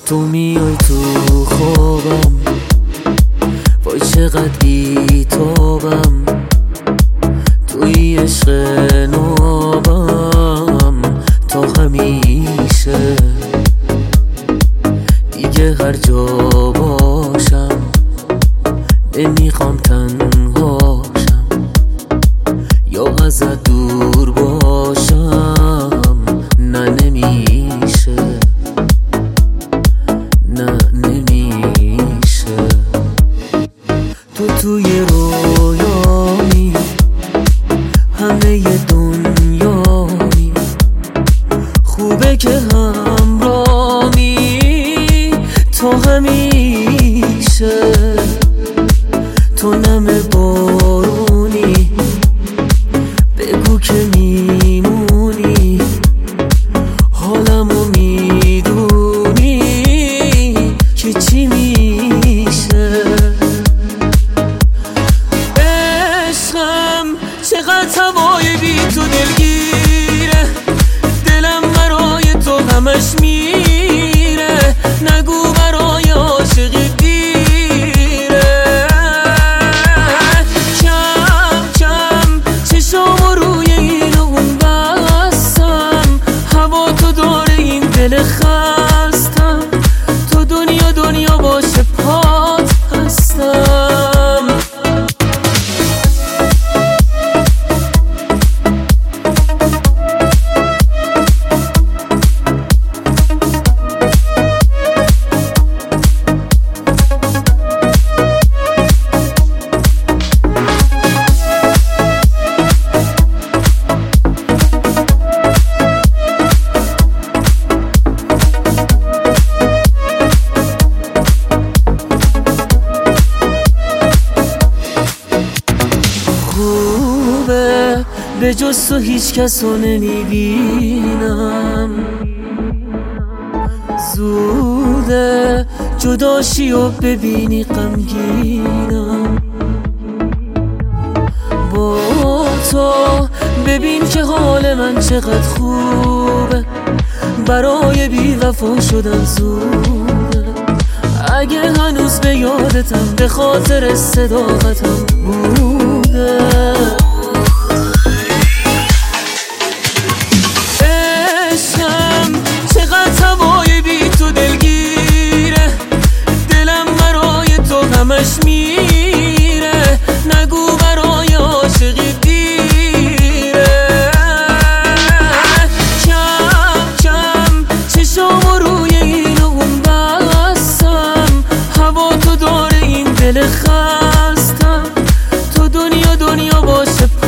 تو میای تو خوابم، وای چقدر بی‌تابم، توی عشق نابم تا همیشه. دیگه هر جا باشم نمیخوام تنهاشم، یا ازت دور باشم، نه نمیشه، نه نمیشه. تو توی رویامی، همه دنیامی، خوبه که همراهی تا همیشه. تو نم بارونی، بگو که میمونی، حالمو میدونی که چی میشه. عشقم چقدر هوای بی تو دلگیره، دلم برای تو همش میره، نگو برای عاشقی دیره. کم کم چشامو روی این و اون بستم، هوا تو داره این دل خستم، تو دنیا دنیا باشه پات هستم. خوبه به جز تو هیچ کس رو نمیبینم، زوده جداشی و ببینی غمگینم. با تو ببین که حال من چقدر خوبه، برای بی وفا شدن زوده. اگه هنوز به یادتم به خاطر صداقتم بوده. عشقم چقدر هوای بی تو دلگیره، دلم برای تو همش میره، نگو برای عاشقی دیره. کم کم چشامو روی این و اون بستم، هوا تو داره این دل خستم، تو دنیا دنیا باشه